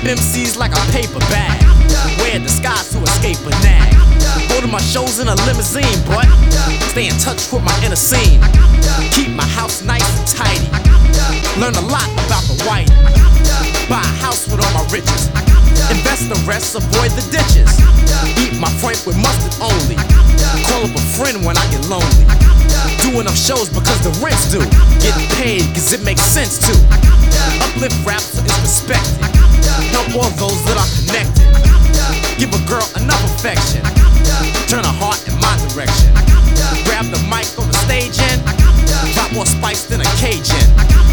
MCs like a paper bag. Wear a disguise to escape a nag. Go to my shows in a limousine, but stay in touch with my inner scene. Keep my house nice and tidy. Learn a lot about the white. Buy a house with all my riches. Invest the rest, avoid the ditches. Eat my Frank with mustard only. Call up a friend when I get lonely. Do enough shows because the rent's due. Get paid cause it makes sense to. Uplift rap so it's respected. Help all those that are connected. Give a girl enough affection. Turn her heart in my direction. Grab the mic on the stage and drop more spice than a Cajun.